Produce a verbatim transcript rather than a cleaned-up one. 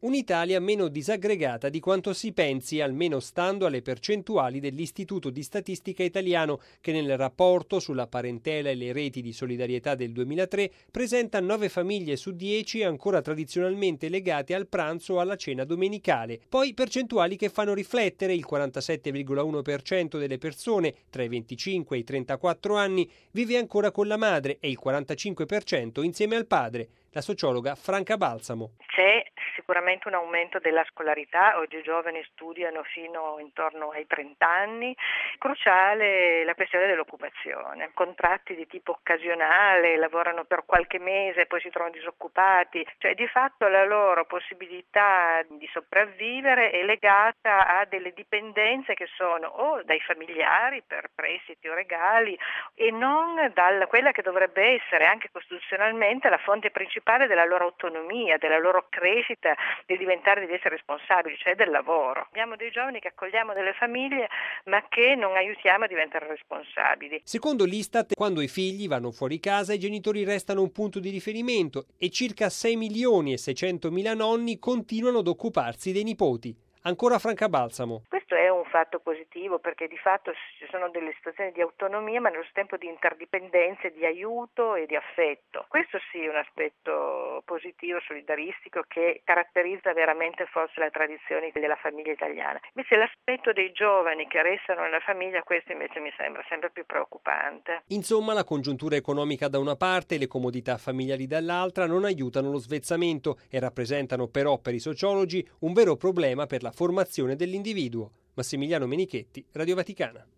Un'Italia meno disaggregata di quanto si pensi, almeno stando alle percentuali dell'Istituto di Statistica Italiano, che nel rapporto sulla parentela e le reti di solidarietà del duemilatré presenta nove famiglie su dieci ancora tradizionalmente legate al pranzo o alla cena domenicale. Poi percentuali che fanno riflettere: il quarantasette virgola uno per cento delle persone tra i venticinque e i trentaquattro anni vive ancora con la madre e il quarantacinque per cento insieme al padre. La sociologa Franca Balsamo. C'è sicuramente un aumento della scolarità, oggi i giovani studiano fino intorno ai trenta anni. Cruciale la questione dell'occupazione, contratti di tipo occasionale, lavorano per qualche mese e poi si trovano disoccupati, cioè di fatto la loro possibilità di sopravvivere è legata a delle dipendenze che sono o dai familiari per prestiti o regali e non da quella che dovrebbe essere anche costituzionalmente la fonte principale della loro autonomia, della loro crescita, di diventare, di essere responsabili, cioè del lavoro. Abbiamo dei giovani che accogliamo delle famiglie ma che non aiutiamo a diventare responsabili. Secondo l'Istat, quando i figli vanno fuori casa i genitori restano un punto di riferimento e circa sei milioni e seicentomila nonni continuano ad occuparsi dei nipoti. Ancora Franca Balsamo. Questo è un fatto positivo perché di fatto ci sono delle situazioni di autonomia ma nello stesso tempo di interdipendenza, di aiuto e di affetto. Questo sì è un aspetto positivo, solidaristico che caratterizza veramente forse la tradizione della famiglia italiana. Invece l'aspetto dei giovani che restano nella famiglia, questo invece mi sembra sempre più preoccupante. Insomma, la congiuntura economica da una parte e le comodità familiari dall'altra non aiutano lo svezzamento e rappresentano però per i sociologi un vero problema per la formazione dell'individuo. Massimiliano Menichetti, Radio Vaticana.